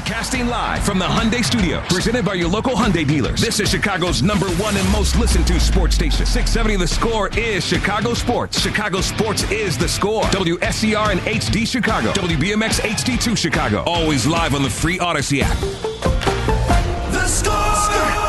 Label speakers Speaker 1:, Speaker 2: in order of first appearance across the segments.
Speaker 1: Broadcasting live from the Hyundai Studios, presented by your local Hyundai dealers. This is Chicago's #1 and most listened to sports station. 670 The Score is Chicago Sports. Chicago Sports is The Score. WSCR and HD Chicago. WBMX HD2 Chicago. Always live on the free Odyssey app.
Speaker 2: The Score!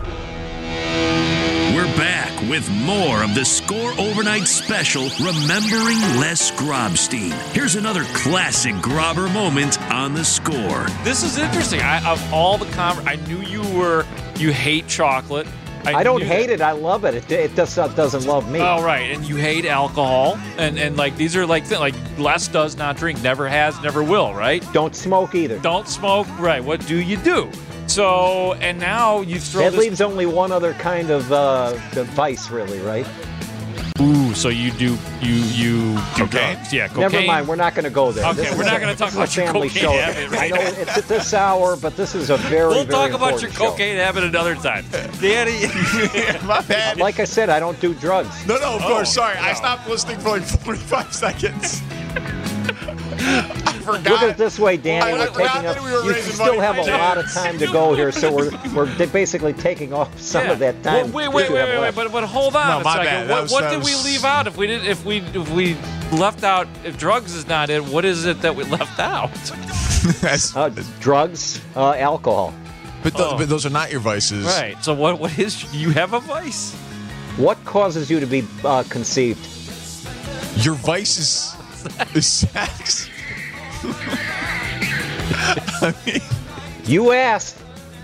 Speaker 3: We're back with more of the Score Overnight Special, Remembering Les Grobstein. Here's another classic Grobber moment on the Score.
Speaker 4: This is interesting. Of all the I knew you hate chocolate.
Speaker 5: I don't hate it. I love it. It doesn't love me.
Speaker 4: Oh, right. And you hate alcohol. And like, these are like Les does not drink, never has, never will, right?
Speaker 5: Don't smoke either.
Speaker 4: Don't smoke. Right. What do you do? So, and now you throw
Speaker 5: That leaves only one other kind of vice, really, right?
Speaker 4: Ooh, so you do
Speaker 6: cocaine?
Speaker 4: drugs. Yeah, cocaine.
Speaker 5: Never mind, we're not going to go there.
Speaker 4: Okay, we're not going to talk about your
Speaker 5: family
Speaker 4: cocaine
Speaker 5: show.
Speaker 4: habit. Right?
Speaker 5: I know it's at this hour, but this is a
Speaker 4: We'll
Speaker 5: very
Speaker 4: talk about your
Speaker 5: show.
Speaker 4: cocaine habit another time. Danny.
Speaker 6: My bad.
Speaker 5: Like I said, I don't do drugs.
Speaker 6: No, of course. Sorry.
Speaker 4: No.
Speaker 6: I stopped listening for like 45 seconds. I forgot.
Speaker 5: Look at it this way, Danny.
Speaker 6: I
Speaker 5: We're
Speaker 6: forgot
Speaker 5: taking
Speaker 6: that
Speaker 5: up.
Speaker 6: we were
Speaker 5: You
Speaker 6: raising
Speaker 5: still
Speaker 6: money
Speaker 5: have
Speaker 6: for
Speaker 5: a
Speaker 6: James.
Speaker 5: lot of time to go here, so we're basically taking off some of that time.
Speaker 4: Wait,
Speaker 5: that you have left.
Speaker 4: but hold on
Speaker 6: No,
Speaker 4: a
Speaker 6: my
Speaker 4: second.
Speaker 6: bad.
Speaker 4: What did we leave out? If we left out, if drugs is not it, what is it that we left out?
Speaker 5: Drugs, alcohol.
Speaker 6: But those are not your vices.
Speaker 4: Right. So what is? You have a vice.
Speaker 5: What causes you to be conceived?
Speaker 6: Your vice is sex. I mean,
Speaker 5: You asked.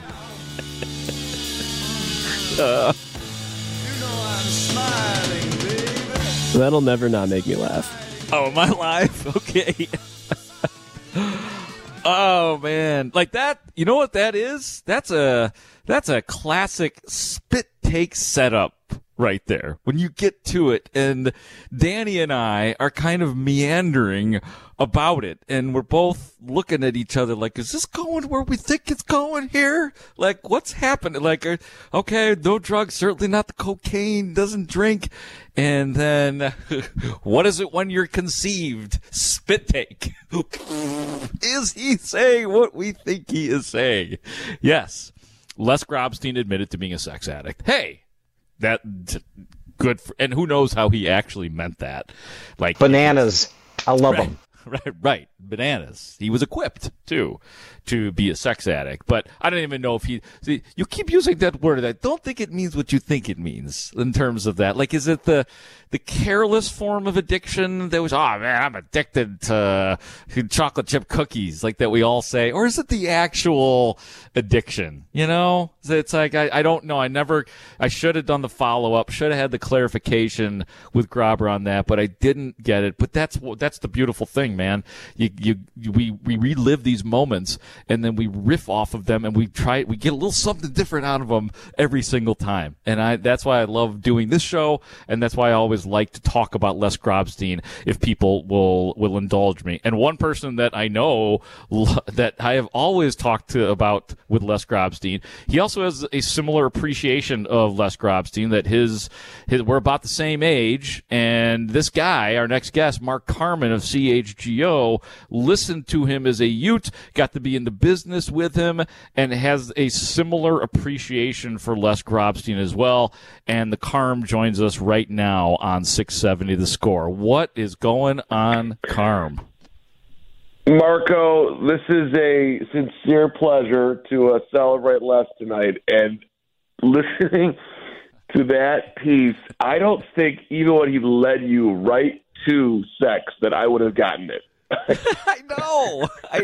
Speaker 7: That'll never not make me laugh.
Speaker 4: Oh, am I live? Okay. Oh man, like that. You know what that is? That's a classic spit take setup right there. When you get to it, and Danny and I are kind of meandering about it, and we're both looking at each other like, is this going where we think it's going here? Like, what's happening? Like, okay, no drugs, certainly not the cocaine, doesn't drink. And then, what is it when you're conceived? Spit take. Is he saying what we think he is saying? Yes. Les Grobstein admitted to being a sex addict. Hey, that good. And who knows how he actually meant that? Like
Speaker 5: Bananas. I love them.
Speaker 4: Right. Bananas. He was equipped, too, to be a sex addict. But I don't even know if he... See, you keep using that word. I don't think it means what you think it means in terms of that. Like, is it the careless form of addiction that was, oh, man, I'm addicted to chocolate chip cookies, like that we all say? Or is it the actual addiction? You know? It's like, I don't know. I should have done the follow-up, should have had the clarification with Grobber on that, but I didn't get it. But that's the beautiful thing, man. We relive these moments, and then we riff off of them, and we get a little something different out of them every single time. And that's why I love doing this show, and that's why I always like to talk about Les Grobstein if people will indulge me. And one person that I know that I have always talked about with Les Grobstein, he also has a similar appreciation of Les Grobstein, that we're about the same age, and this guy, our next guest, Mark Carman of CHGO, listened to him as a Ute, got to be in the business with him, and has a similar appreciation for Les Grobstein as well. And the Carm joins us right now on 670 The Score. What is going on, Carm?
Speaker 8: Marco, this is a sincere pleasure to celebrate Les tonight. And listening to that piece, I don't think even when he led you right to sex that I would have gotten it.
Speaker 4: I know.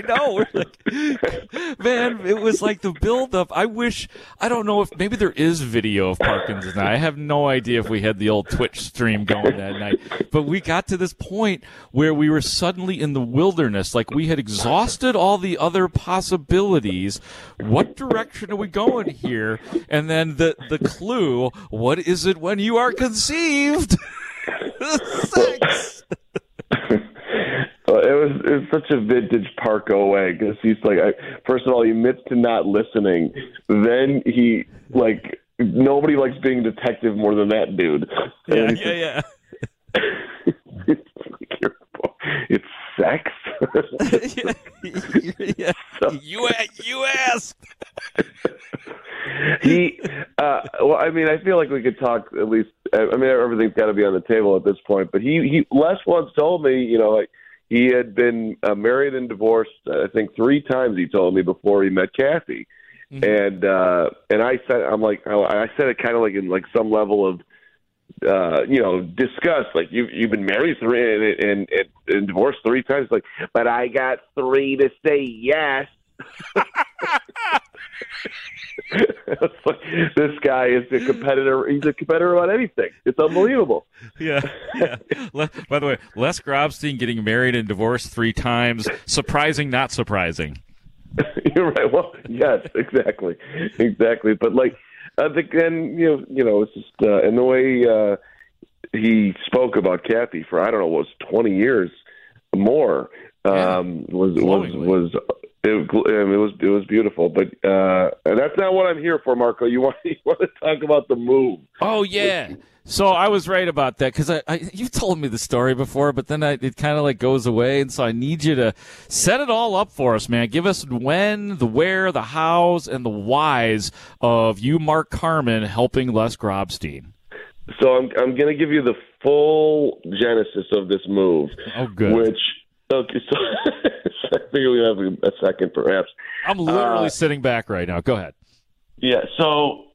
Speaker 4: Man, it was like the build-up. I don't know if maybe there is video of Parkins and I have no idea if we had the old Twitch stream going that night. But we got to this point where we were suddenly in the wilderness. Like, we had exhausted all the other possibilities. What direction are we going here? And then the clue, what is it when you are conceived? Sex.
Speaker 8: It was such a vintage Parko way, because he's like, first of all, he admits to not listening. Then he, like, nobody likes being a detective more than that dude.
Speaker 4: Yeah.
Speaker 8: It's sex.
Speaker 4: Yeah. You asked.
Speaker 8: Well, I mean, I feel like we could talk at least. I mean, everything's got to be on the table at this point. But Les once told me, like, he had been married and divorced, I think 3 times. He told me before he met Kathy, and I said, I said it kind of like in like some level of, disgust. Like you've been married 3 and divorced 3 times. Like, but I got 3 to say yes. Like, this guy is a competitor. He's a competitor on anything. It's unbelievable.
Speaker 4: Yeah. By the way, Les Grobstein getting married and divorced 3 times. Surprising, not surprising.
Speaker 8: You're right. Well, yes, exactly. But like, I think then it's just and the way he spoke about Kathy for I don't know, was 20 years more. It was beautiful, but that's not what I'm here for, Marco. You want to talk about the move?
Speaker 4: Oh yeah. So I was right about that because you've told me the story before, but then it kind of like goes away, and so I need you to set it all up for us, man. Give us when, the where, the hows, and the whys of you, Mark Carman, helping Les Grobstein.
Speaker 8: So I'm going to give you the full genesis of this move.
Speaker 4: Oh, good.
Speaker 8: Okay, so I think we have a second, perhaps.
Speaker 4: I'm literally sitting back right now. Go ahead.
Speaker 8: Yeah, so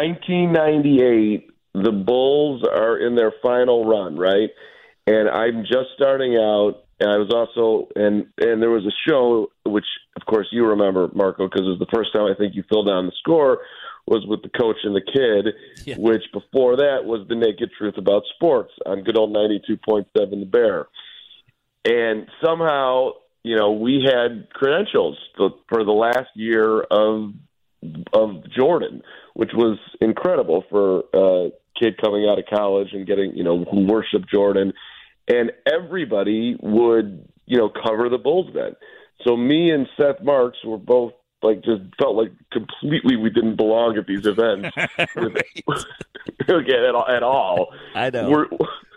Speaker 8: 1998, the Bulls are in their final run, right? And I'm just starting out, and I was also, and there was a show, which, of course, you remember, Marco, because it was the first time I think you filled down the score, was with the coach and the kid, which before that was The Naked Truth About Sports on good old 92.7 The Bear. And somehow, we had credentials for the last year of Jordan, which was incredible for a kid coming out of college and getting, who worshiped Jordan. And everybody would, cover the Bulls then. So me and Seth Marks were both just felt like completely we didn't belong at these events. Again, at all.
Speaker 4: I know.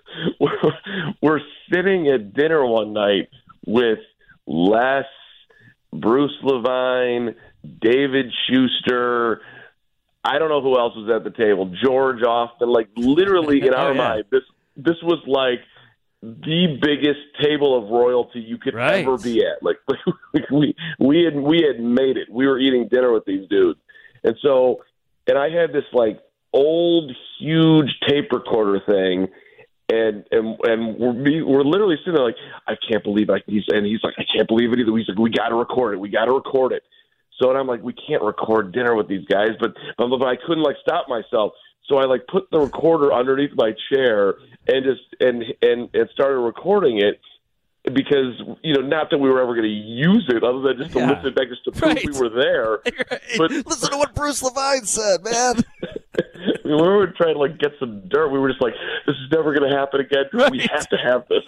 Speaker 8: We're sitting at dinner one night with Les, Bruce Levine, David Schuster. I don't know who else was at the table. George Austin. Like literally in our mind, this was like the biggest table of royalty you could ever be at. Like we had made it. We were eating dinner with these dudes, and I had this like old huge tape recorder thing. And we're literally sitting there like, I can't believe he's like, I can't believe it either. He's like, we got to record it. So, and I'm like, we can't record dinner with these guys, but I couldn't like stop myself. So I like put the recorder underneath my chair and just and started recording it because not that we were ever going to use it other than just to listen back just to prove we were there. But
Speaker 4: listen to what Bruce Levine said, man.
Speaker 8: We were trying to get some dirt. We were just like, this is never going to happen again. Right. We have to have this.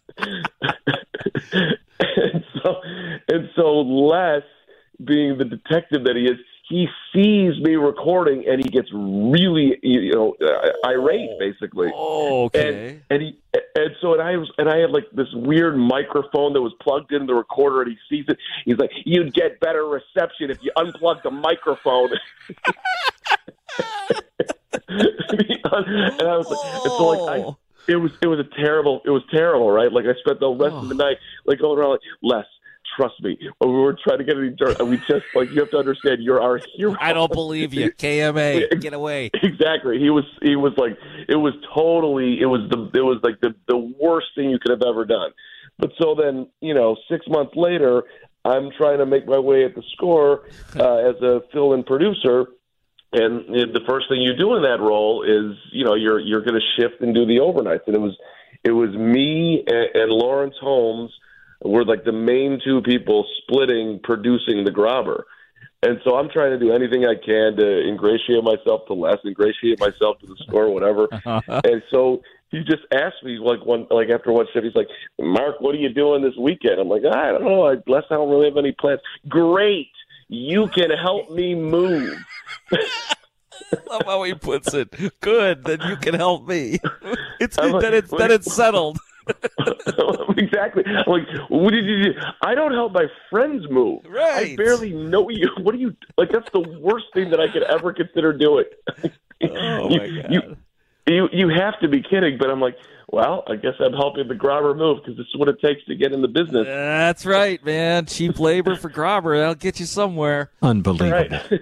Speaker 8: and so Les, being the detective that he is, he sees me recording and he gets really, irate, basically.
Speaker 4: Oh, okay.
Speaker 8: And I had like this weird microphone that was plugged into the recorder, and he sees it. He's like, "You'd get better reception if you unplugged the microphone." And I was like, it was terrible, right? Like I spent the rest of the night going around like, Les, trust me. We were trying to get any dirt, and we just you have to understand, you're our hero.
Speaker 4: I don't believe you, KMA. Get away.
Speaker 8: Exactly. He was like, it was like the worst thing you could have ever done. But so then 6 months later, I'm trying to make my way at the Score as a fill-in producer. And the first thing you do in that role is, you're going to shift and do the overnights. And it was me and Lawrence Holmes were like the main 2 people splitting producing the Grobber. And so I'm trying to do anything I can to ingratiate myself to Les, ingratiate myself to the Score, whatever. And so he just asked me after one shift, he's like, "Mark, what are you doing this weekend?" I'm like, "I don't know. Les, I don't really have any plans." "Great. You can help me move."
Speaker 4: I love how he puts it. Good, then you can help me. It's settled.
Speaker 8: Exactly. I'm like, what did you do? I don't help my friends move.
Speaker 4: Right.
Speaker 8: I barely know you. What do you like? That's the worst thing that I could ever consider doing.
Speaker 4: Oh my God.
Speaker 8: You have to be kidding. But I'm like, well, I guess I'm helping the Grobber move because this is what it takes to get in the business.
Speaker 4: That's right, man. Cheap labor for Grobber. That'll get you somewhere.
Speaker 9: Unbelievable.
Speaker 8: Right.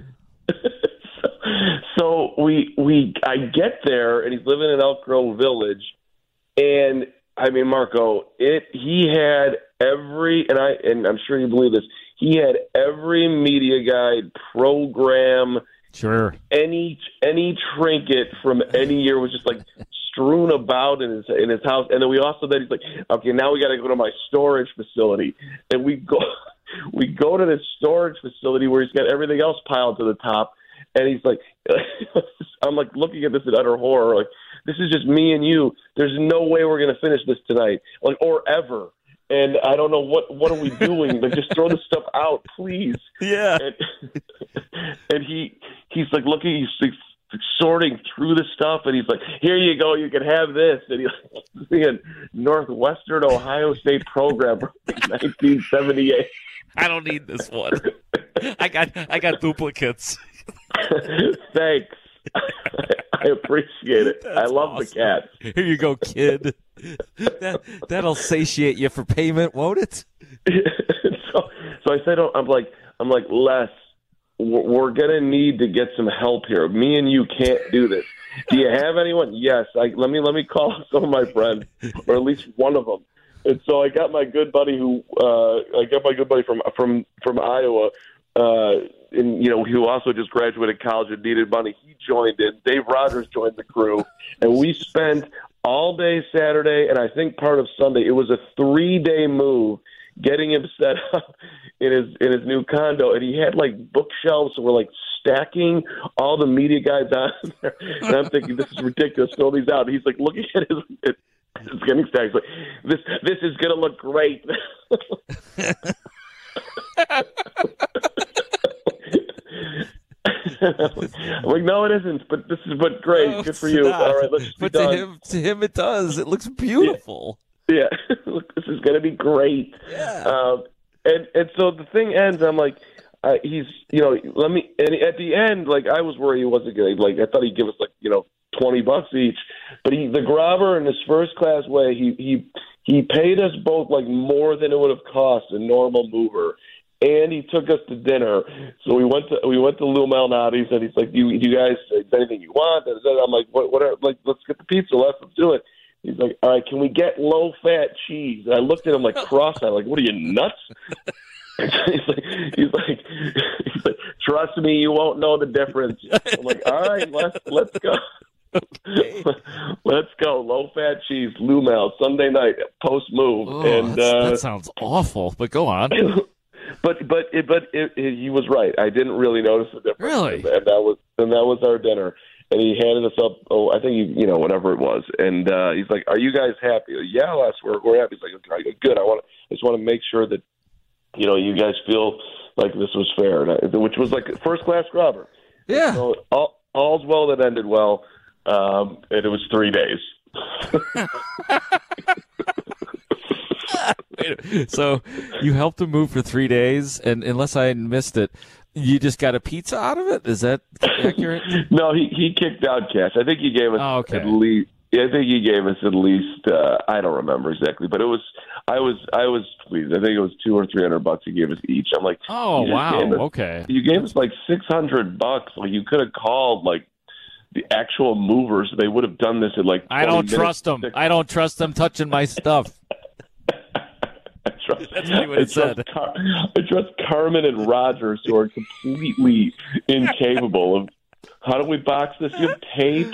Speaker 8: So I get there, and he's living in Elk Grove Village, and I mean, Marco, he had every, and I'm sure you believe this, he had every media guide program.
Speaker 4: Sure.
Speaker 8: Any trinket from any year was just like strewn about in his house, and then he's like, okay, now we got to go to my storage facility, and we go to this storage facility where he's got everything else piled to the top. And he's like, I'm like looking at this in utter horror. Like, this is just me and you. There's no way we're going to finish this tonight, like, or ever. And I don't know what are we doing? Like, just throw the stuff out, please.
Speaker 4: Yeah.
Speaker 8: And he's like looking, he's like sorting through the stuff, and he's like, here you go, you can have this. And he's a Northwestern Ohio State program from 1978.
Speaker 4: I don't need this one. I got duplicates.
Speaker 8: Thanks. I appreciate it. I love
Speaker 4: awesome.
Speaker 8: the cats.
Speaker 4: Here you go, kid. That'll satiate you for payment, won't it?
Speaker 8: So I said, I'm like, Les, we're gonna need to get some help here. Me and you can't do this. Do you have anyone? Yes. Let me call some of my friends, or at least one of them. And so I got my good buddy from Iowa. And who also just graduated college and needed money. He joined in. Dave Rogers joined the crew, and we spent all day Saturday and I think part of Sunday. It was a 3-day move getting him set up in his new condo, and he had like bookshelves that were like stacking all the media guides on there. And I'm thinking, this is ridiculous. Throw these out. And he's like looking at his getting stacked. He's like, this is gonna look great. I'm like, no, it isn't. But great, good for you.
Speaker 4: Not.
Speaker 8: All right, let's be
Speaker 4: but
Speaker 8: done.
Speaker 4: to him, it does. It looks beautiful.
Speaker 8: Yeah. Look, this is gonna be great.
Speaker 4: Yeah.
Speaker 8: And so the thing ends. I'm like, he's let me. And at the end, like I was worried he wasn't gonna I thought he'd give us like $20 each. But the Grobber in his first class way, he paid us both like more than it would have cost a normal mover. And he took us to dinner. So we went to Lou Malnati's, and he's like, "You guys, is there anything you want?" I'm like, "Whatever. Like, let's get the pizza. Let's do it." He's like, "All right, can we get low-fat cheese?" And I looked at him like cross-eyed, like, "What are you, nuts?" he's like, "Trust me, you won't know the difference." I'm like, "All right, let's go." Okay. Let's go. Low-fat cheese, Lou Mal, Sunday night, post-move.
Speaker 4: Oh,
Speaker 8: and
Speaker 4: that sounds awful, but go on.
Speaker 8: But he was right. I didn't really notice the difference.
Speaker 4: Really?
Speaker 8: And that was our dinner. And he handed us up. Oh, I think whatever it was. And he's like, "Are you guys happy?" Yeah, Les, we're happy. He's like, "Okay, good. I just want to make sure that you guys feel like this was fair," which was like first class Grobber.
Speaker 4: Yeah.
Speaker 8: So all's well that ended well. And it was 3 days.
Speaker 4: So you helped him move for 3 days, and unless I missed it, you just got a pizza out of it? Is that accurate?
Speaker 8: No, he kicked out cash. I think he gave us at least. I think he gave us at least. I don't remember exactly, but it was. I was pleased. I think it was $200 or $300 he gave us each. I'm like,
Speaker 4: oh wow, okay.
Speaker 8: You gave us like $600. Like you could have called like the actual movers. They would have done this in like.
Speaker 4: I don't trust them. I don't trust them touching my stuff. That's what he would have said.
Speaker 8: I trust Carmen and Rogers, who are completely incapable of. How do we box this? You have tape.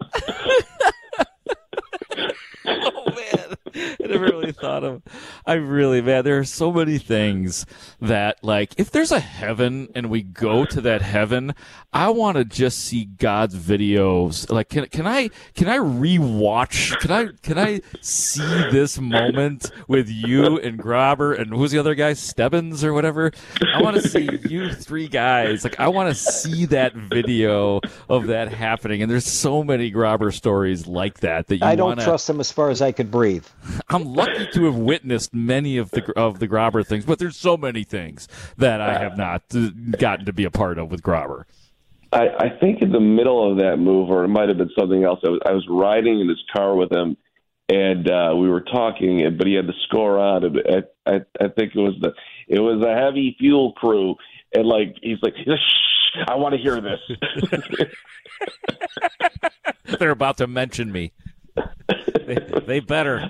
Speaker 4: Oh man, I never really thought of. There are so many things that, like, if there's a heaven and we go to that heaven, I want to just see God's videos. Like, can I rewatch? Can I see this moment with you and Grobber and who's the other guy, Stebbins or whatever? I want to see you three guys. Like, I want to see that video of that happening. And there's so many Grobber stories like that you.
Speaker 5: I don't trust him as far as I could breathe.
Speaker 4: I'm lucky to have witnessed many of the Grobber things, but there's so many things that I have not gotten to be a part of with Grobber.
Speaker 8: I think in the middle of that move, or it might have been something else, I was riding in his car with him, and we were talking, but he had the score on, and I think it was a heavy fuel crew, and like he's like, shh, I want to hear this.
Speaker 4: They're about to mention me. They better.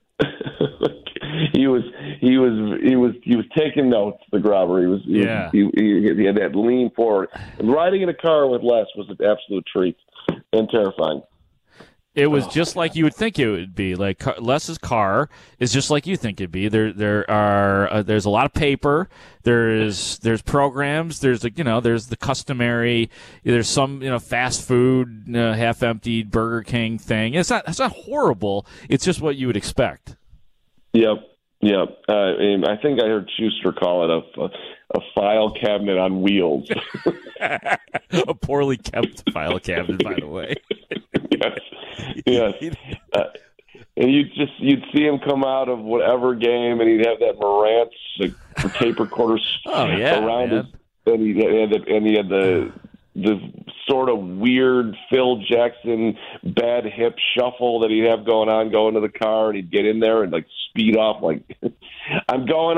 Speaker 8: He was taking notes. The Grobber. He had that lean forward. And riding in a car with Les was an absolute treat and terrifying.
Speaker 4: It was just like you would think it would be. Like Les's car is just like you think it'd be. There's a lot of paper. There's programs. There's the customary. There's some fast food, half-emptied Burger King thing. It's not horrible. It's just what you would expect.
Speaker 8: Yep. I think I heard Schuster call it a file cabinet on wheels.
Speaker 4: A poorly kept file cabinet, by the way.
Speaker 8: Yes. And you'd see him come out of whatever game, and he'd have that Marantz tape recorder around his, and he had the sort of weird Phil Jackson bad hip shuffle that he'd have going to the car, and he'd get in there and like speed off like I'm going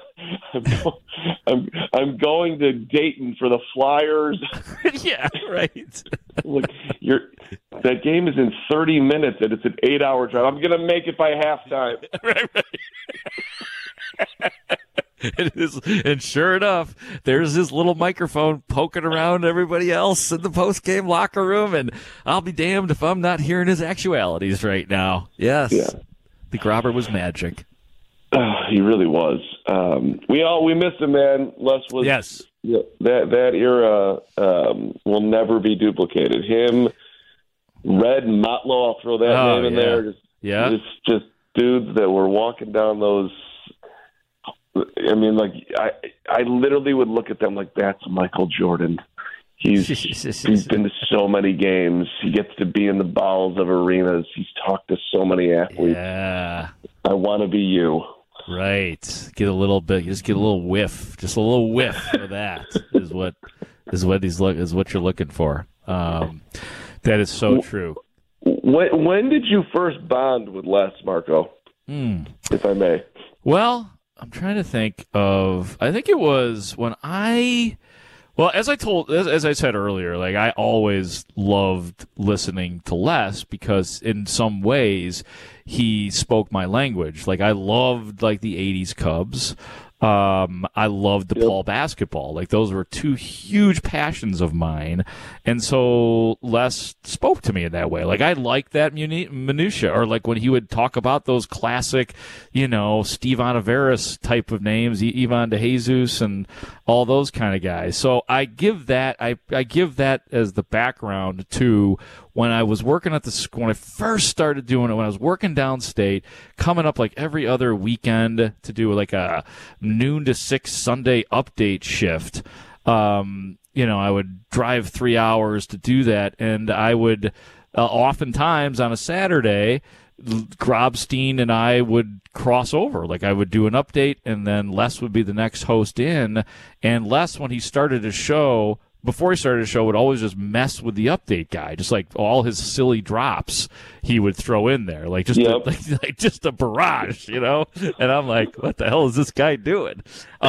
Speaker 8: to Dayton for the Flyers.
Speaker 4: Yeah, right.
Speaker 8: Look, that game is in 30 minutes and it's an 8-hour drive. I'm going to make it by halftime.
Speaker 4: Right. It is, and sure enough, there's this little microphone poking around everybody else in the post-game locker room, and I'll be damned if I'm not hearing his actualities right now. Yes, yeah. The Grobber was magic.
Speaker 8: He really was. We miss him, man. Les was.
Speaker 4: Yes.
Speaker 8: That era will never be duplicated. Him, Red Motlow, I'll throw that name in there. Just dudes that were walking down those. I mean, like I literally would look at them like that's Michael Jordan. He's been to so many games. He gets to be in the bowels of arenas. He's talked to so many athletes.
Speaker 4: Yeah.
Speaker 8: I want to be you.
Speaker 4: Right. Get a little bit. Just get a little whiff. Just a little whiff of that is what you're looking for. That is so true.
Speaker 8: When did you first bond with Les, Marco? If I may.
Speaker 4: Well, I'm trying to think of. I think it was when as I said earlier, like I always loved listening to Les because in some ways he spoke my language. Like I loved like the 80s Cubs. I loved DePaul basketball. Like those were two huge passions of mine. And so Les spoke to me in that way. Like I liked that minutia, or like when he would talk about those classic, Steve Ontiveros type of names, Ivan DeJesus and all those kind of guys. So I give that as the background to when I was working when I first started doing it, when I was working downstate, coming up like every other weekend to do like a noon to 6 Sunday update shift. I would drive 3 hours to do that, and I would oftentimes on a Saturday, Grobstein and I would cross over. Like I would do an update, and then Les would be the next host in. And Les, when he started his show, before he started the show, would always just mess with the update guy, just like all his silly drops he would throw in there, like just just a barrage, And I'm like, what the hell is this guy doing?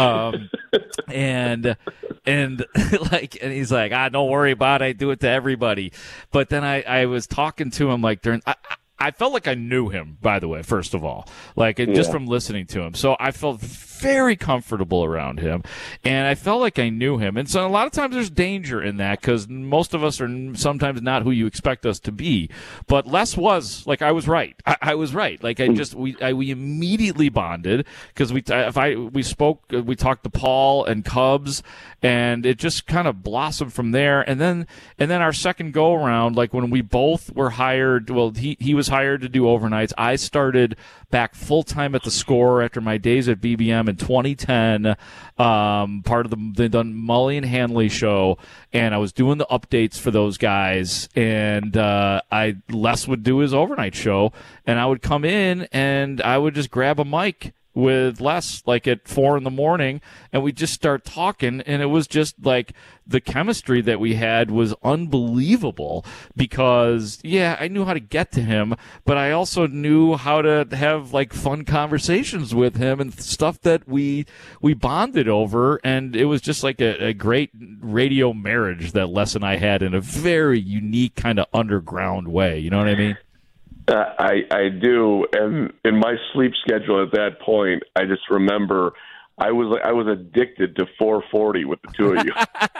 Speaker 4: And he's like, don't worry about it. I do it to everybody. But then I was talking to him like during. I felt like I knew him, by the way, first of all, just from listening to him. So I felt very comfortable around him, and I felt like I knew him. And so a lot of times there's danger in that because most of us are sometimes not who you expect us to be. But Les was, like, I was right. I was right. Like, we immediately bonded because we talked to Paul and Cubs, and it just kind of blossomed from there. And then our second go around, like when we both were hired, well, he was hired to do overnights. I started back full time at the Score after my days at BBM in 2010, part of the Mully and Hanley show, and I was doing the updates for those guys, and Les would do his overnight show, and I would come in and I would just grab a mic with Les like at 4 a.m, and we just start talking, and it was just like the chemistry that we had was unbelievable because I knew how to get to him, but I also knew how to have like fun conversations with him and stuff that we bonded over, and it was just like a great radio marriage that Les and I had in a very unique kind of underground way. You know what I mean?
Speaker 8: I do, and in my sleep schedule at that point, I just remember I was addicted to 440 with the two of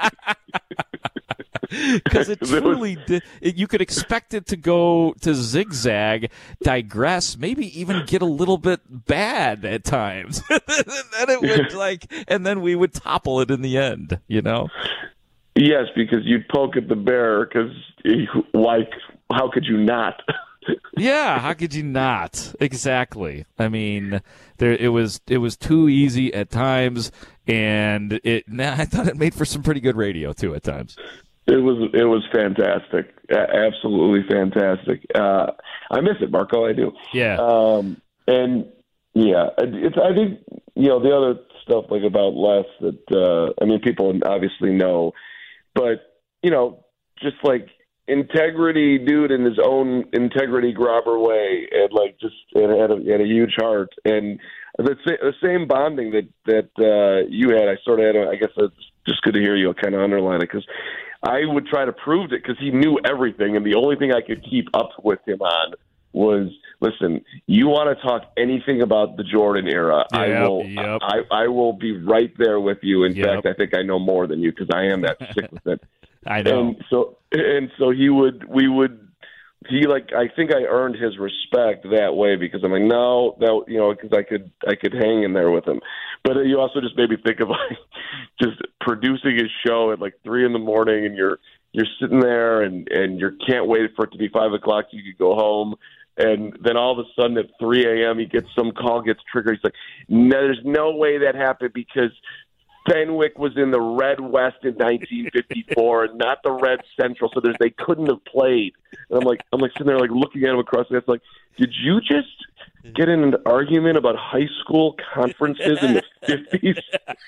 Speaker 8: you.
Speaker 4: Because it truly did. You could expect it to go to zigzag, digress, maybe even get a little bit bad at times. And then it would and then we would topple it in the end. You know?
Speaker 8: Yes, because you'd poke at the bear. Because how could you not?
Speaker 4: Yeah, how could you not? Exactly. I mean, it was too easy at times, and I thought it made for some pretty good radio too at times.
Speaker 8: It was fantastic, absolutely fantastic. I miss it, Marco. I do.
Speaker 4: Yeah.
Speaker 8: And yeah, I think the other stuff like about Les that people obviously know, but just like. Integrity dude in his own integrity grabber way, and had a huge heart, and the same bonding that you had. I sort of had. I guess it's just good to hear you kind of underline it, because I would try to prove it because he knew everything, and the only thing I could keep up with him on was, listen, you want to talk anything about the Jordan era, I will be right there with you. In fact, I think I know more than you because I am that sick with it.
Speaker 4: I know.
Speaker 8: And so I think I earned his respect that way because I'm like, no, because I could hang in there with him. But you also just made me think of just producing his show at 3 a.m, and you're sitting there and you can't wait for it to be 5 o'clock so you could go home. And then all of a sudden at 3 a.m, he gets some call, gets triggered. He's like, no, there's no way that happened because Fenwick was in the Red West in 1954 and not the Red Central, so they couldn't have played. And I'm like sitting there looking at him across the it's did you just get in an argument about high school conferences in the 50s?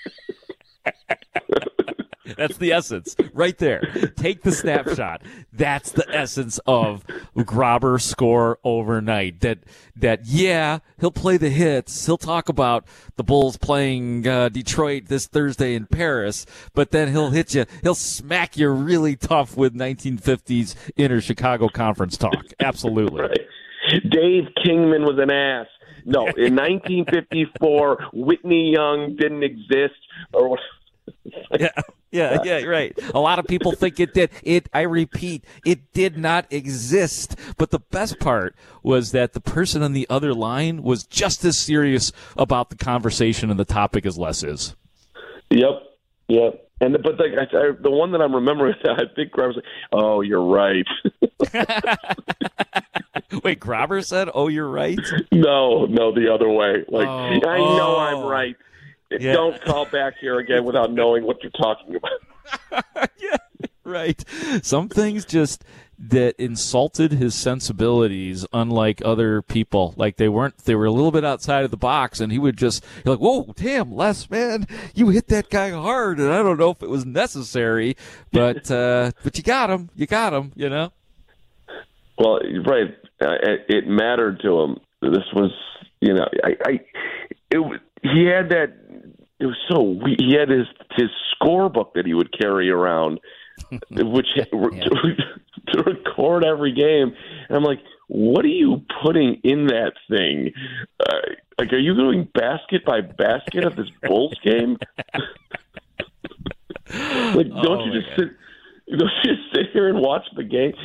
Speaker 4: That's the essence right there. Take the snapshot. That's the essence of Grobber Score Overnight. That he'll play the hits. He'll talk about the Bulls playing Detroit this Thursday in Paris, but then he'll hit you. He'll smack you really tough with 1950s inner Chicago Conference talk. Absolutely.
Speaker 8: Right. Dave Kingman was an ass. No, in 1954, Whitney Young didn't exist, or
Speaker 4: Yeah, right. A lot of people think it did. I repeat, it did not exist. But the best part was that the person on the other line was just as serious about the conversation and the topic as Les is.
Speaker 8: Yep. And the one that I'm remembering, I think Grobber was "Oh, you're right."
Speaker 4: Wait, Grobber said, "Oh, you're right."
Speaker 8: No, the other way. I know I'm right.
Speaker 4: Yeah.
Speaker 8: Don't call back here again without knowing what you're talking about.
Speaker 4: Yeah, right. Some things just that insulted his sensibilities, unlike other people. They were a little bit outside of the box, and he would you're like, whoa, damn, Les, man, you hit that guy hard, and I don't know if it was necessary, but you got him, you know?
Speaker 8: Well, right. It mattered to him. This was, he had that. It was so weird. He had his scorebook that he would carry around, which to record every game. And I'm like, what are you putting in that thing? Are you going basket by basket of this Bulls game? Don't you just sit here and watch the game?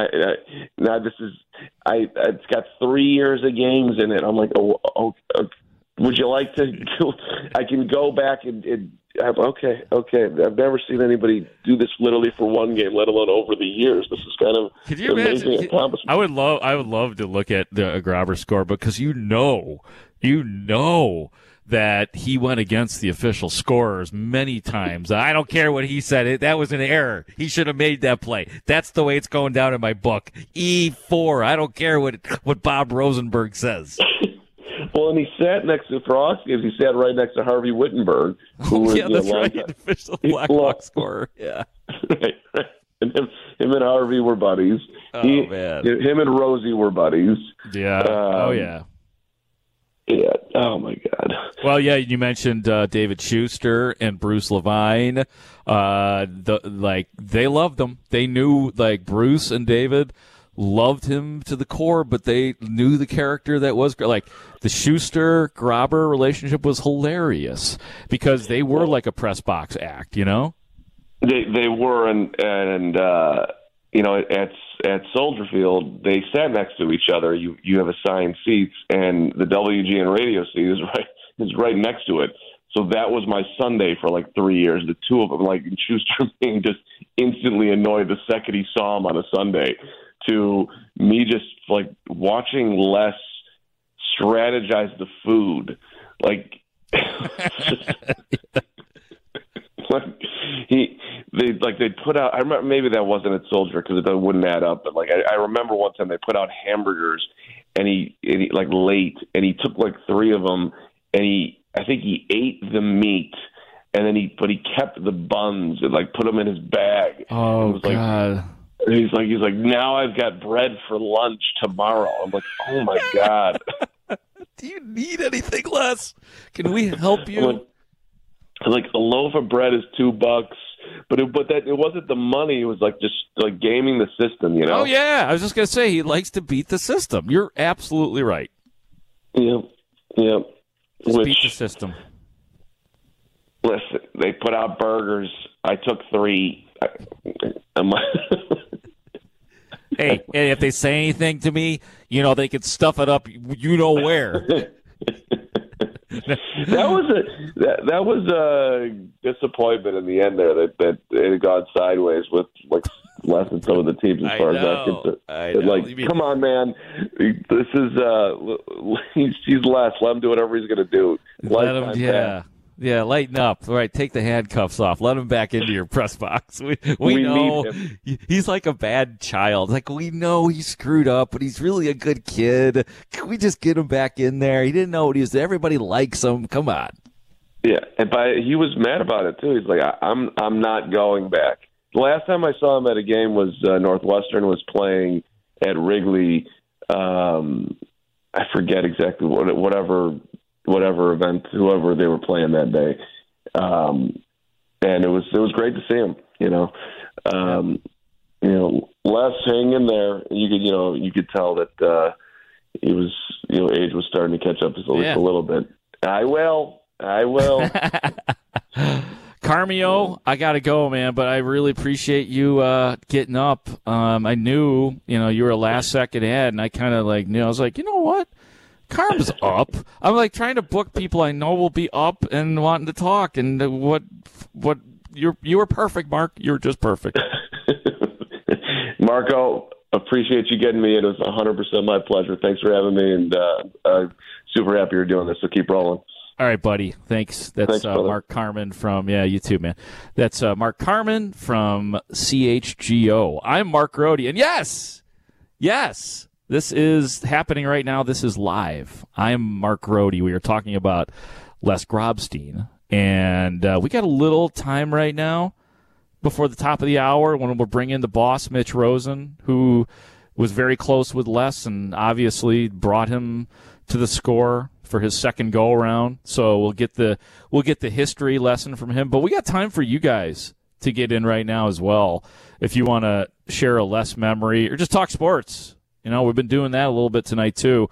Speaker 8: It's got 3 years of games in it. I'm like, would you like to go? I can go back and okay. I've never seen anybody do this literally for one game, let alone over the years. This is kind of an amazing accomplishment.
Speaker 4: I would love to look at the Grobber score because you know that he went against the official scorers many times. I don't care what he said. That was an error. He should have made that play. That's the way it's going down in my book. E4. I don't care what Bob Rosenberg says.
Speaker 8: Well, and he sat next to, for Hawks games, he sat right next to Harvey Wittenberg. Who was,
Speaker 4: that's right. The official Blackhawks scorer. Yeah.
Speaker 8: Right. And him and Harvey were buddies.
Speaker 4: Man.
Speaker 8: Him and Rosie were buddies.
Speaker 4: Yeah. Yeah.
Speaker 8: Yeah. Oh, my God.
Speaker 4: Well, yeah, you mentioned David Schuster and Bruce Levine. They loved him. They knew, Bruce and David loved him to the core, but they knew the character that was like the Schuster-Grobber relationship was hilarious because they were like a press box act, you know?
Speaker 8: They were, and at Soldier Field, they sat next to each other. You have assigned seats, and the WGN radio seat is right next to it. So that was my Sunday for 3 years. The two of them, Schuster being just instantly annoyed the second he saw him on a Sunday, to me just watching Les strategize the food, they put out. I remember maybe that wasn't at Soldier because it wouldn't add up. But I remember one time they put out hamburgers, and he late, and he took 3 of them, and I think he ate the meat, and then he kept the buns and put them in his bag.
Speaker 4: Oh God.
Speaker 8: He's like, now I've got bread for lunch tomorrow. I'm like, oh my God.
Speaker 4: Do you need anything, Les? Can we help you?
Speaker 8: A loaf of bread is $2, but it wasn't the money. It was just gaming the system, you know?
Speaker 4: Oh yeah, I was just gonna say he likes to beat the system. You're absolutely right.
Speaker 8: Yeah.
Speaker 4: Just beat the system.
Speaker 8: Listen, they put out burgers. I took 3.
Speaker 4: Hey, if they say anything to me, they could stuff it up. Where.
Speaker 8: That was a disappointment in the end there that it had gone sideways with less than some of the teams as far as I'm concerned. Come on, man, this is he's Les. Let him do whatever he's going to do.
Speaker 4: Let him, yeah, lighten up. All right, take the handcuffs off. Let him back into your press box. We know he's like a bad child. We know he screwed up, but he's really a good kid. Can we just get him back in there? He didn't know what he was. Everybody likes him. Come on.
Speaker 8: Yeah, and he was mad about it too. He's like, I'm not going back. The last time I saw him at a game was Northwestern was playing at Wrigley. I forget exactly whatever event, whoever they were playing that day. And it was great to see him, Les hang in there. You could tell that he was, age was starting to catch up just a little bit. I will.
Speaker 4: Carmio, I got to go, man, but I really appreciate you getting up. I knew, you were a last-second ad, and I kind of I was like, you know what? Carm's up. I'm trying to book people I know will be up and wanting to talk. And you were perfect, Mark. You were just perfect.
Speaker 8: Marco, appreciate you getting me in. It was 100% my pleasure. Thanks for having me, and I'm super happy you're doing this. So keep rolling.
Speaker 4: All right, buddy. Thanks. That's Mark Carman from, you too, man. That's Mark Carman from CHGO. I'm Mark Grote, and yes, this is happening right now. This is live. I'm Mark Grote. We are talking about Les Grobstein, and we got a little time right now before the top of the hour when we'll bring in the boss, Mitch Rosen, who was very close with Les and obviously brought him to the score for his second go around. So we'll get the history lesson from him. But we got time for you guys to get in right now as well. If you want to share a Les memory or just talk sports. We've been doing that a little bit tonight, too.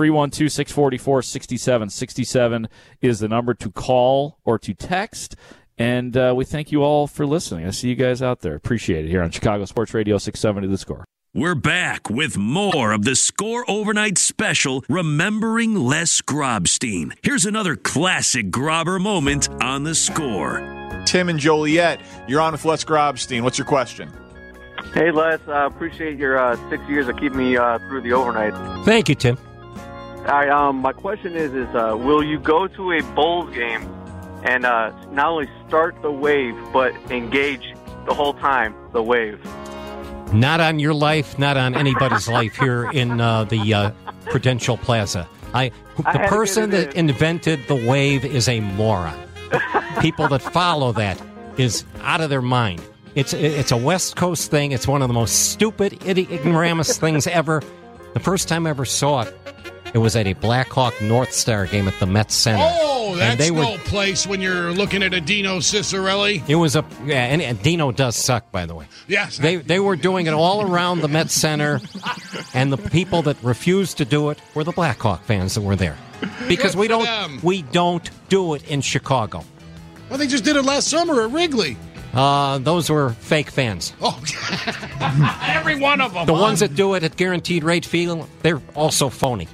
Speaker 4: 312-644-6767 is the number to call or to text. And we thank you all for listening. I see you guys out there. Appreciate it here on Chicago Sports Radio 670 The Score.
Speaker 3: We're back with more of the Score Overnight Special, Remembering Les Grobstein. Here's another classic Grobber moment on The Score.
Speaker 6: Tim and Joliet, you're on with Les Grobstein. What's your question?
Speaker 9: Hey, Les, appreciate your 6 years of keeping me through the overnight.
Speaker 10: Thank you, Tim.
Speaker 9: My question is will you go to a Bulls game and not only start the wave, but engage the whole time the wave?
Speaker 10: Not on your life, not on anybody's life here in the Prudential Plaza. The person that invented the wave is a moron. People that follow that is out of their mind. It's a West Coast thing. It's one of the most stupid, ignoramus things ever. The first time I ever saw it, it was at a Blackhawk North Star game at the Met Center.
Speaker 11: Oh, that's no place when you're looking at a Dino Ciccarelli.
Speaker 10: It was and Dino does suck, by the way.
Speaker 11: Yes.
Speaker 10: They were doing it all around the Met Center, and the people that refused to do it were the Blackhawk fans that were there. Because we don't do it in Chicago.
Speaker 11: Well, they just did it last summer at Wrigley.
Speaker 10: Those were fake fans.
Speaker 11: Oh, every one of them.
Speaker 10: The ones that do it at Guaranteed Rate Field, they're also phony.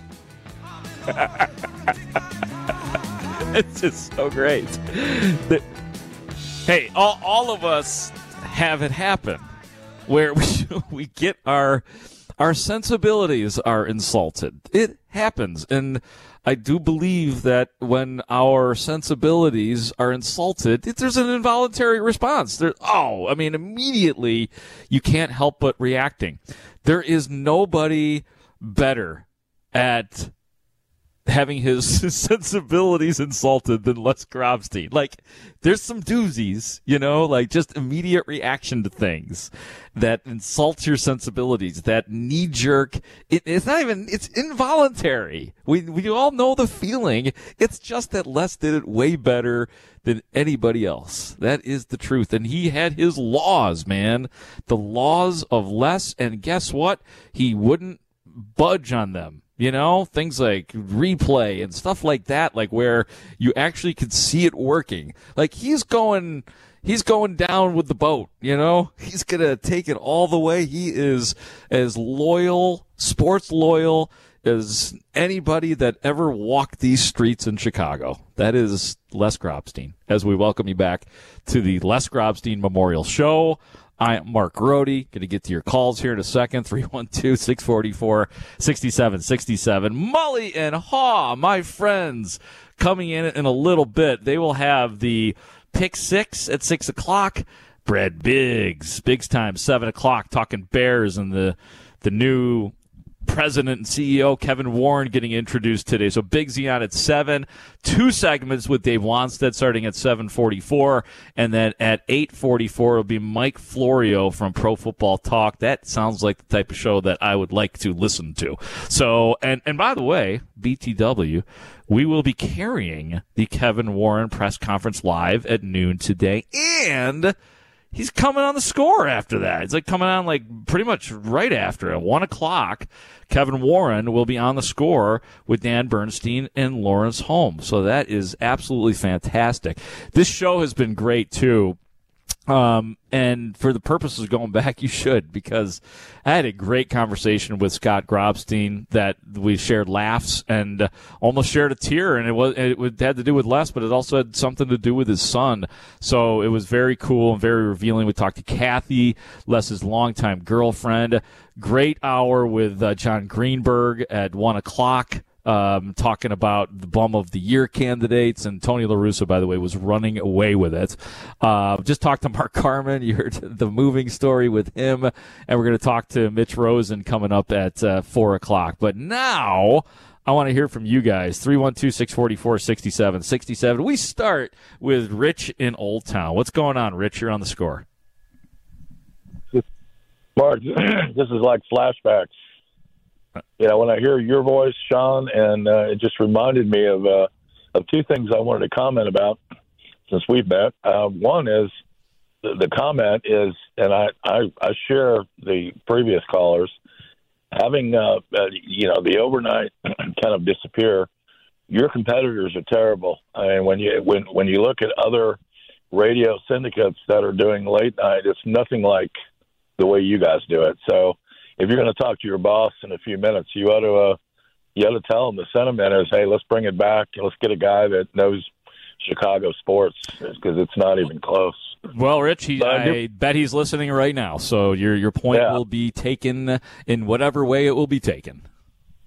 Speaker 4: It's just so great. Hey, all of us have it happen where we get our sensibilities are insulted. It happens, and I do believe that when our sensibilities are insulted, there's an involuntary response. Immediately you can't help but reacting. There is nobody better at having his sensibilities insulted than Les Grobstein. Like, there's some doozies, just immediate reaction to things that insults your sensibilities, that knee-jerk. It's involuntary. We all know the feeling. It's just that Les did it way better than anybody else. That is the truth. And he had his laws, man. The laws of Les, and guess what? He wouldn't budge on them. Things like replay and stuff like that, like where you actually could see it working. Like he's going down with the boat, He's going to take it all the way. He is as loyal, sports loyal as anybody that ever walked these streets in Chicago. That is Les Grobstein. As we welcome you back to the Les Grobstein Memorial Show. I am Mark Grody. Going to get to your calls here in a second. 312-644-6767. Mully and Haw, my friends, coming in a little bit. They will have the Pick 6 at 6 o'clock. Brad Biggs time, 7 o'clock, talking Bears and the new president and CEO Kevin Warren getting introduced today. So Bigsy on at 7. 2 segments with Dave Wanstead starting at 7:44, and then at 8:44 will be Mike Florio from Pro Football Talk. That sounds like the type of show that I would like to listen to. So, and by the way, BTW, we will be carrying the Kevin Warren press conference live at noon today, and he's coming on the Score after that. It's like coming on like pretty much right after at 1 o'clock. Kevin Warren will be on the Score with Dan Bernstein and Lawrence Holmes. So that is absolutely fantastic. This show has been great too. And for the purposes of going back, you should, because I had a great conversation with Scott Grobstein that we shared laughs and almost shared a tear, and it had to do with Les, but it also had something to do with his son. So it was very cool and very revealing. We talked to Kathy, Les's longtime girlfriend. Great hour with John Greenberg at 1 o'clock. Talking about the Bum of the Year candidates, and Tony La Russa, by the way, was running away with it. Just talked to Mark Carman. You heard the moving story with him, and we're going to talk to Mitch Rosen coming up at 4 o'clock. But now I want to hear from you guys. 312-644-6767. We start with Rich in Old Town. What's going on, Rich? You're on the Score.
Speaker 12: Mark, this is like flashbacks. When I hear your voice, Sean, and it just reminded me of 2 things I wanted to comment about since we've met. One is the comment is, and I share the previous callers, having the overnight kind of disappear. Your competitors are terrible. I mean, when you look at other radio syndicates that are doing late night, it's nothing like the way you guys do it. So if you're going to talk to your boss in a few minutes, you ought to tell him the sentiment is, hey, let's bring it back. Let's get a guy that knows Chicago sports, because it's not even close.
Speaker 4: Well, Rich, I bet he's listening right now. So your point will be taken in whatever way it will be taken.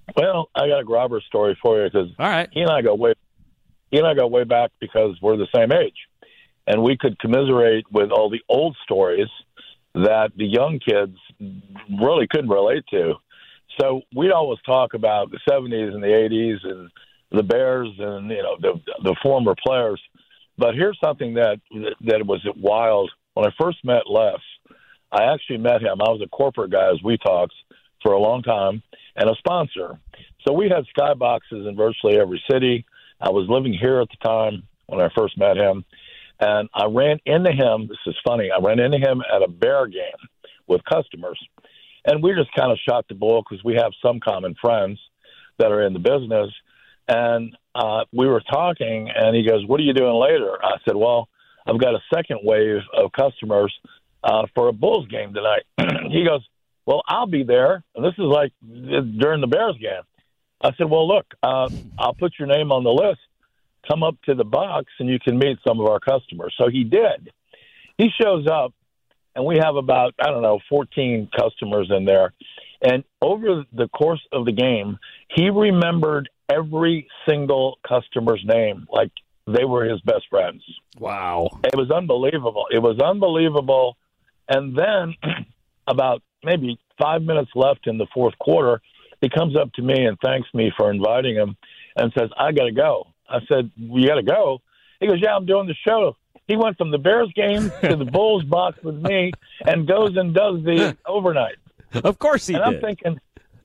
Speaker 12: Well, I got a Grobber story for you because
Speaker 4: all right,
Speaker 12: he and I go way back because we're the same age, and we could commiserate with all the old stories that the young kids really couldn't relate to. So we'd always talk about the 70s and the 80s and the Bears and the former players. But here's something that was wild. When I first met Les, I actually met him. I was a corporate guy, as we talked, for a long time, and a sponsor. So we had skyboxes in virtually every city. I was living here at the time when I first met him, and I ran into him. This is funny. I ran into him at a Bear game with customers, and we just kind of shot the bull because we have some common friends that are in the business. And we were talking, and he goes, "What are you doing later?" I said, "Well, I've got a second wave of customers for a Bulls game tonight." He goes, "Well, I'll be there." And this is like during the Bears game. I said, "Well, look, I'll put your name on the list. Come up to the box, and you can meet some of our customers." So he did. He shows up, and we have about, 14 customers in there. And over the course of the game, he remembered every single customer's name like they were his best friends.
Speaker 4: Wow.
Speaker 12: It was unbelievable. And then about maybe 5 minutes left in the fourth quarter, he comes up to me and thanks me for inviting him and says, "I got to go." I said, "You got to go?" He goes, "Yeah, I'm doing the show." He went from the Bears game to the Bulls box with me and goes and does the overnight.
Speaker 4: Of course he
Speaker 12: did. I'm thinking,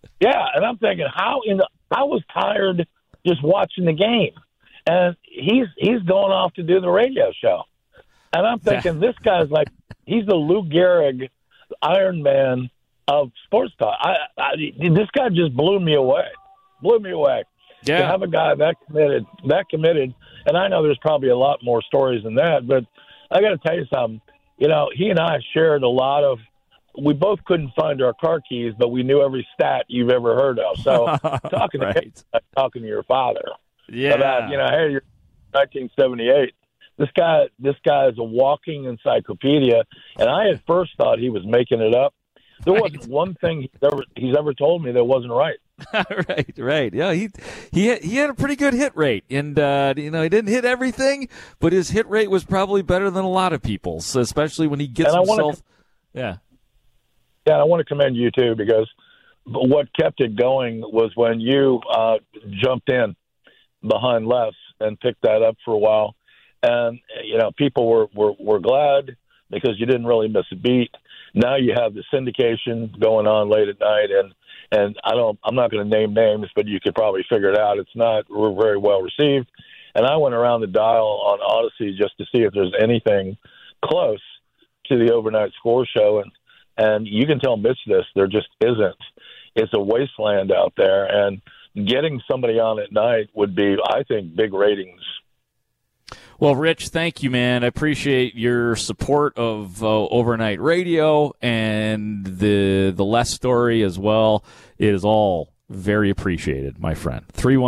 Speaker 12: I was tired just watching the game. And he's going off to do the radio show. And I'm thinking, this guy's like, he's the Lou Gehrig Iron Man of sports talk. This guy just blew me away.
Speaker 4: Yeah.
Speaker 12: To have a guy that committed, and I know there's probably a lot more stories than that, but I got to tell you something. He and I shared a lot of. We both couldn't find our car keys, but we knew every stat you've ever heard of. So talking to him, like talking to your father about, hey, you're 1978. This guy is a walking encyclopedia, and I at first thought he was making it up. There wasn't one thing he's ever told me that wasn't right.
Speaker 4: Right. Yeah, he had a pretty good hit rate, and he didn't hit everything, but his hit rate was probably better than a lot of people's, especially when he gets himself. Yeah,
Speaker 12: I want to commend you too, because what kept it going was when you jumped in behind Les and picked that up for a while, and people were glad because you didn't really miss a beat. Now you have the syndication going on late at night, and I'm not going to name names, but you could probably figure it out. We're very well received. And I went around the dial on Odyssey just to see if there's anything close to the overnight score show. And you can tell Mitch this, there just isn't. It's a wasteland out there. And getting somebody on at night would be, I think, big ratings.
Speaker 4: Well, Rich, thank you, man. I appreciate your support of overnight radio and the Les story as well. It is all very appreciated, my friend.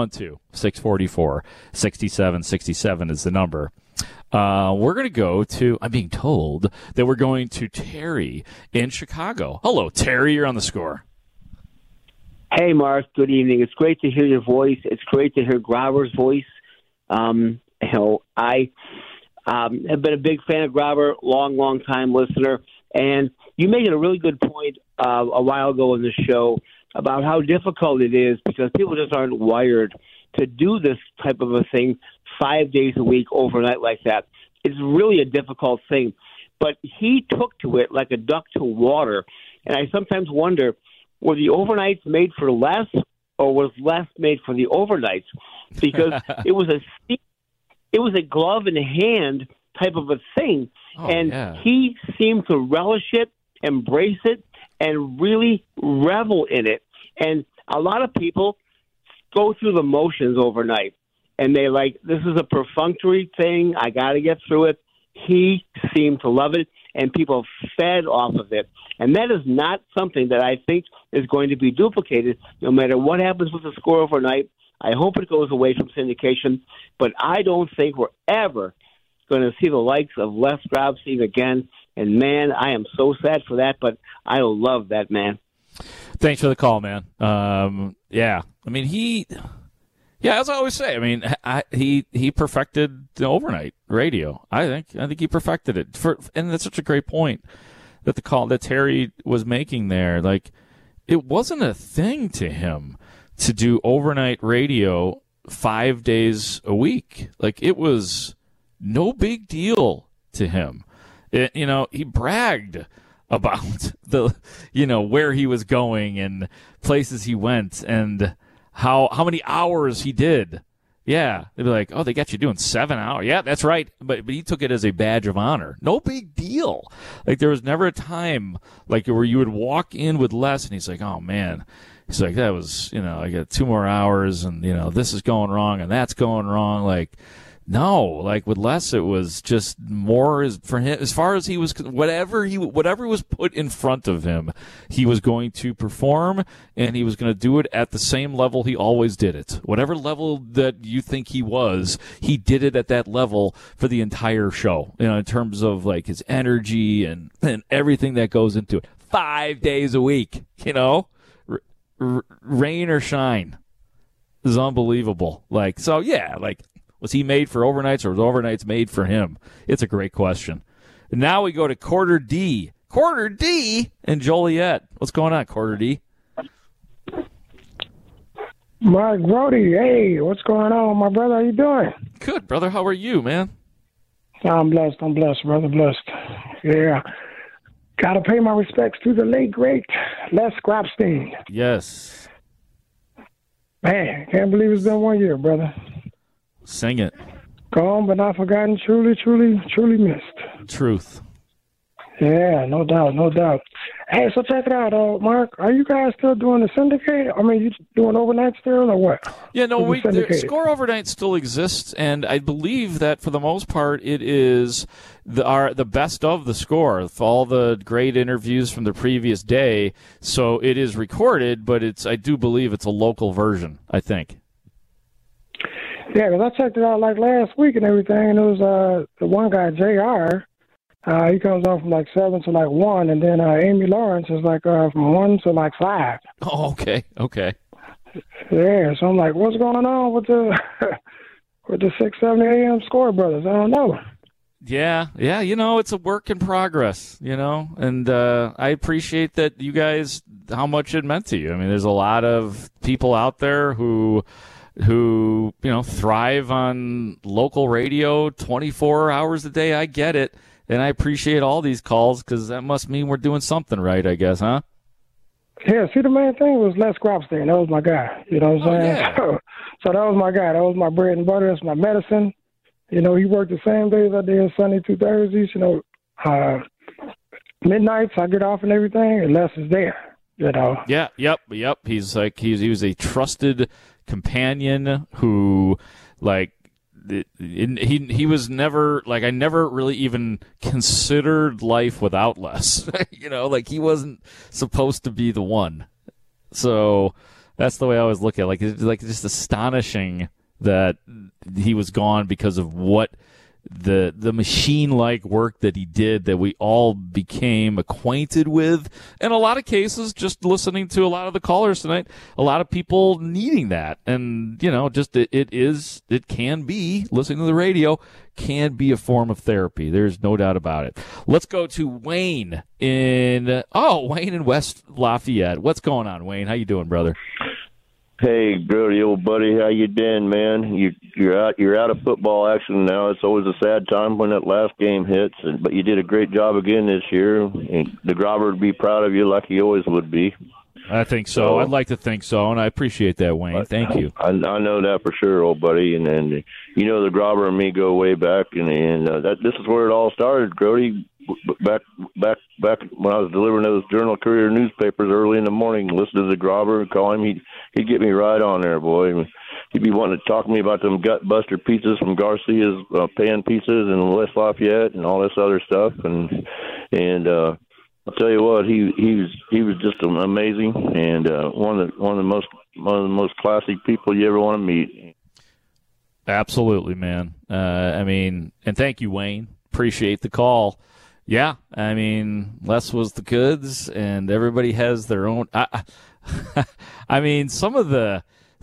Speaker 4: 312-644-6767 is the number. We're going to go to, I'm being told that we're going to Terry in Chicago. Hello, Terry. You're on the Score.
Speaker 13: Hey, Mark. Good evening. It's great to hear your voice. It's great to hear Grobber's voice. I have been a big fan of Grobber, long time listener, and you made a really good point a while ago in the show about how difficult it is because people just aren't wired to do this type of a thing 5 days a week overnight like that. It's really a difficult thing, but he took to it like a duck to water, and I sometimes wonder, were the overnights made for Les, or was Les made for the overnights? Because it was a glove in hand type of a thing. He seemed to relish it, embrace it, and really revel in it. And a lot of people go through the motions overnight, and they this is a perfunctory thing. I got to get through it. He seemed to love it, and people fed off of it. And that is not something that I think is going to be duplicated no matter what happens with the Score overnight. I hope it goes away from syndication, but I don't think we're ever going to see the likes of Les Grobstein again. And, man, I am so sad for that, but I love that man.
Speaker 4: Thanks for the call, man. I mean, as I always say, I mean, he perfected the overnight radio. I think he perfected it. And that's such a great point that the call that Terry was making there. Like, it wasn't a thing to him to do overnight radio 5 days a week. Like, it was no big deal to him. He bragged about where he was going and places he went and how many hours he did. Yeah, they'd be like, "Oh, they got you doing 7 hours." Yeah, that's right. But he took it as a badge of honor. No big deal. Like, there was never a time like where you would walk in with Les and he's like, "Oh man," he's like, "That was I got 2 more hours and this is going wrong and that's going wrong." Like, no, like with Les, it was just more for him as far as he was whatever was put in front of him, he was going to perform, and he was going to do it at the same level he always did it. Whatever level that you think he did it at that level for the entire show. In terms of like his energy and everything that goes into it. 5 days a week, rain or shine, this is unbelievable. Like, so yeah, like. Was he made for overnights, or was overnights made for him? It's a great question. And now we go to Quarter D. Quarter D and Joliet. What's going on, Quarter D?
Speaker 14: Mark Brody, hey, what's going on, my brother? How you doing?
Speaker 4: Good, brother. How are you, man?
Speaker 14: I'm blessed, brother, blessed. Yeah. Got to pay my respects to the late, great Les Grobstein.
Speaker 4: Yes.
Speaker 14: Man, can't believe it's been 1 year, brother.
Speaker 4: Sing it.
Speaker 14: Gone but not forgotten, truly, truly, truly missed.
Speaker 4: Truth.
Speaker 14: Yeah, no doubt. Hey, so check it out, Mark. Are you guys still doing the syndicate? I mean, you doing overnight still, or what?
Speaker 4: Yeah, no, Score Overnight still exists, and I believe that for the most part, it is the best of the score, all the great interviews from the previous day. So it is recorded, but I do believe it's a local version, I think.
Speaker 14: Yeah, because I checked it out like last week and everything, and it was the one guy, JR. He comes on from like 7 to like 1, and then Amy Lawrence is like from 1 to like 5.
Speaker 4: Oh, okay.
Speaker 14: Yeah, so I'm like, what's going on with the with the 6:70 a.m. Score Brothers? I don't know.
Speaker 4: Yeah, it's a work in progress, and I appreciate that you guys, how much it meant to you. I mean, there's a lot of people out there who thrive on local radio 24 hours a day. I get it, and I appreciate all these calls because that must mean we're doing something right, I guess, huh?
Speaker 14: Yeah, see, the main thing was Les Grobstein. That was my guy. You know what I'm saying?
Speaker 4: Yeah.
Speaker 14: So that was my guy. That was my bread and butter. That's my medicine. He worked the same days I did, Sunday through Thursdays. Midnights I get off and everything, and Les is there.
Speaker 4: Yeah, yep. He's like he was a trusted companion who, like, he was never, like, I never really even considered life without Les. Like, he wasn't supposed to be the one. So that's the way I always look at it. It's just astonishing that he was gone because of what the machine-like work that he did that we all became acquainted with. In a lot of cases, just listening to a lot of the callers tonight, a lot of people needing that. And, it can be, listening to the radio can be a form of therapy. There's no doubt about it. Let's go to Wayne in West Lafayette. What's going on, Wayne? How you doing, brother?
Speaker 15: Hey, Brody, old buddy, how you doing, man? You're out of football action now. It's always a sad time when that last game hits, but you did a great job again this year. And the Grobber would be proud of you like he always would be.
Speaker 4: I think so. I'd like to think so, and I appreciate that, Wayne. Thank you.
Speaker 15: I know that for sure, old buddy. And the Grobber and me go way back, and this is where it all started, Brody. Back when I was delivering those Journal Courier newspapers early in the morning, listen to the Grobber and call him. He'd get me right on there, boy. He'd be wanting to talk to me about them gut buster pizzas from Garcia's Pan Pizzas in West Lafayette and all this other stuff. And I'll tell you what, he was just amazing and one of the most classy people you ever want to meet.
Speaker 4: Absolutely, man. And thank you, Wayne. Appreciate the call. Yeah, Les was the goods, and everybody has their own. Some of the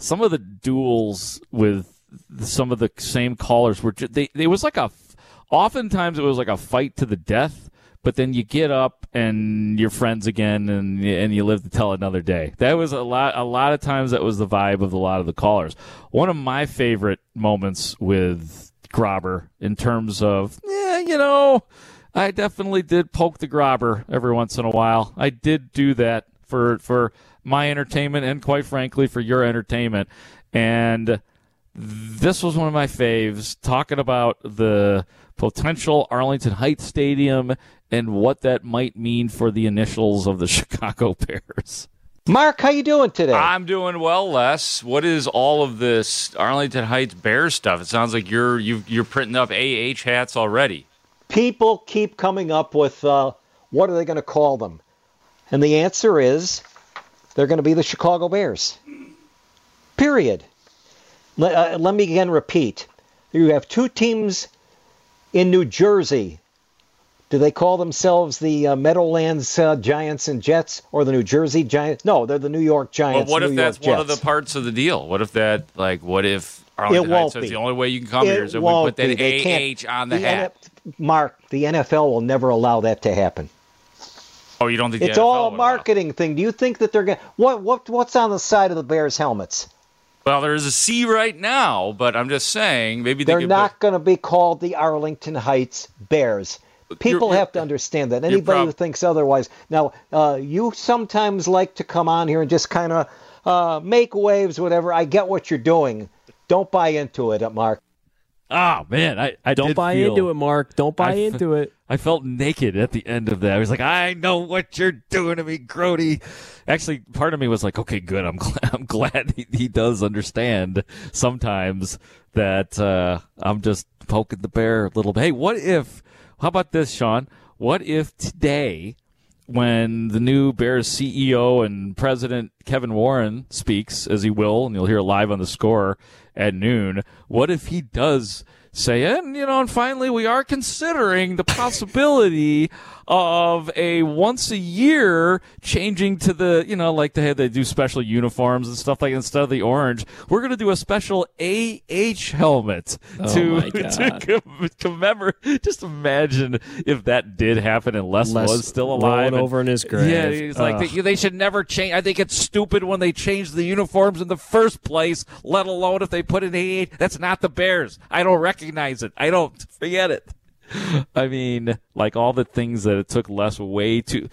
Speaker 4: some of the duels with some of the same callers were it was like oftentimes it was like a fight to the death, but then you get up and you're friends again and you live to tell another day. That was a lot of times that was the vibe of a lot of the callers. One of my favorite moments with Grobber in terms of, I definitely did poke the Grobber every once in a while. I did do that for my entertainment and, quite frankly, for your entertainment. And this was one of my faves, talking about the potential Arlington Heights Stadium and what that might mean for the initials of the Chicago Bears.
Speaker 5: Mark, how you doing today?
Speaker 4: I'm doing well, Les. What is all of this Arlington Heights Bears stuff? It sounds like you're printing up AH hats already.
Speaker 5: People keep coming up with what are they going to call them? And the answer is they're going to be the Chicago Bears. Period. Let me again repeat. You have two teams in New Jersey. Do they call themselves the Meadowlands Giants and Jets or the New Jersey Giants? No, they're the New York Giants.
Speaker 4: Well, what if that's one of the parts of the deal? What if Arlington Heights says the only way you can come here is if we put that AH on the hat?
Speaker 5: Mark, the NFL will never allow that to happen.
Speaker 4: Oh, you don't think
Speaker 5: it's all a marketing thing? Do you think that they're going to what's on the side of the Bears helmets?
Speaker 4: Well, there's a C right now, but I'm just saying maybe
Speaker 5: they're not going to be called the Arlington Heights Bears. People have to understand that. Anybody who thinks otherwise. Now, you sometimes like to come on here and just kind of make waves, whatever. I get what you're doing. Don't buy into it, Mark.
Speaker 4: Oh, man.
Speaker 7: I don't buy into it, Mark. Don't buy into it.
Speaker 4: I felt naked at the end of that. I was like, I know what you're doing to me, Grody. Actually, part of me was like, okay, good. I'm glad he does understand sometimes that I'm just poking the bear a little bit. Hey, how about this, Sean? What if today, when the new Bears CEO and President Kevin Warren speaks, as he will, and you'll hear live on the Score at noon, what if he does say, and finally we are considering the possibility of a once a year changing to the, like they do special uniforms and stuff like that. Instead of the orange, we're going to do a special AH helmet to commemorate. Just imagine if that did happen and Les was still alive.
Speaker 7: Over in his grave.
Speaker 4: Yeah, he's like, they should never change. I think it's stupid when they changed the uniforms in the first place, let alone if they put an AH. That's not the Bears. I don't recognize it. I don't. Forget it. I mean, like all the things that it took Les way to,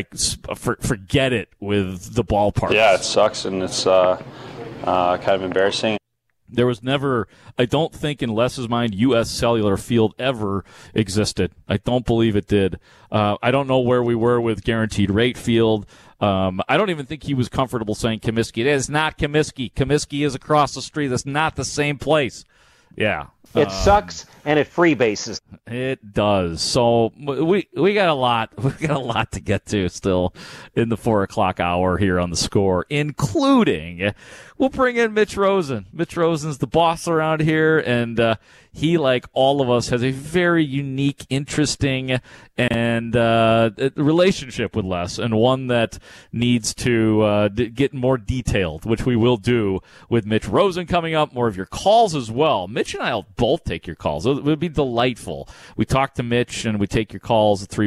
Speaker 4: forget it with the ballpark.
Speaker 16: Yeah, it sucks, and it's kind of embarrassing.
Speaker 4: There was never, I don't think in Les's mind, U.S. Cellular Field ever existed. I don't believe it did. I don't know where we were with Guaranteed Rate Field. I don't even think he was comfortable saying Comiskey. It is not Comiskey. Comiskey is across the street. That's not the same place. Yeah.
Speaker 5: It sucks, and it freebases.
Speaker 4: It does. So we got a lot. We got a lot to get to still in the 4:00 hour here on the Score, including we'll bring in Mitch Rosen. Mitch Rosen's the boss around here, and he, like all of us, has a very unique, interesting, and relationship with Les, and one that needs to get more detailed, which we will do with Mitch Rosen coming up. More of your calls as well. Mitch and I will both take your calls. It would be delightful. We talk to Mitch, and we take your calls at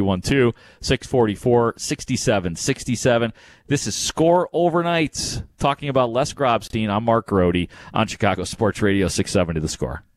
Speaker 4: 312-644-6767. This is Score Overnight, talking about Les Grobstein. I'm Mark Grody on Chicago Sports Radio 670 The Score.